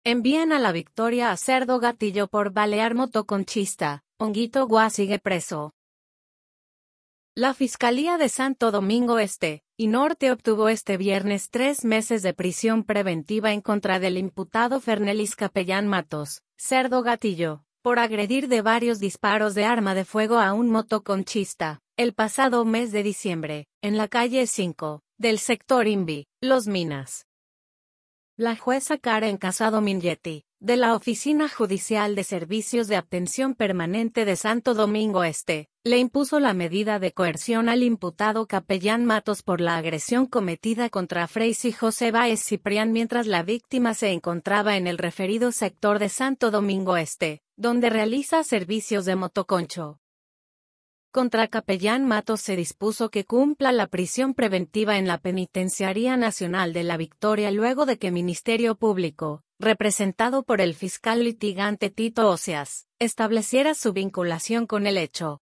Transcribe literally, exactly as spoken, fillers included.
Envían a la Victoria a Cerdo Gatillo por balear motoconchista. Honguito Guá sigue preso. La Fiscalía de Santo Domingo Este y Norte obtuvo este viernes tres meses de prisión preventiva en contra del imputado Fernelis Capellán Matos, Cerdo Gatillo, por agredir de varios disparos de arma de fuego a un motoconchista, el pasado mes de diciembre, en la calle cinco, del sector Invi, Los Minas. La jueza Karen Casado Minghetti, de la Oficina Judicial de Servicios de Atención Permanente de Santo Domingo Este, le impuso la medida de coerción al imputado Capellán Matos por la agresión cometida contra Freisy José Báez Ciprián mientras la víctima se encontraba en el referido sector de Santo Domingo Este, donde realiza servicios de motoconcho. Contra Capellán Matos se dispuso que cumpla la prisión preventiva en la Penitenciaría Nacional de la Victoria luego de que Ministerio Público, representado por el fiscal litigante Tito Oceas, estableciera su vinculación con el hecho.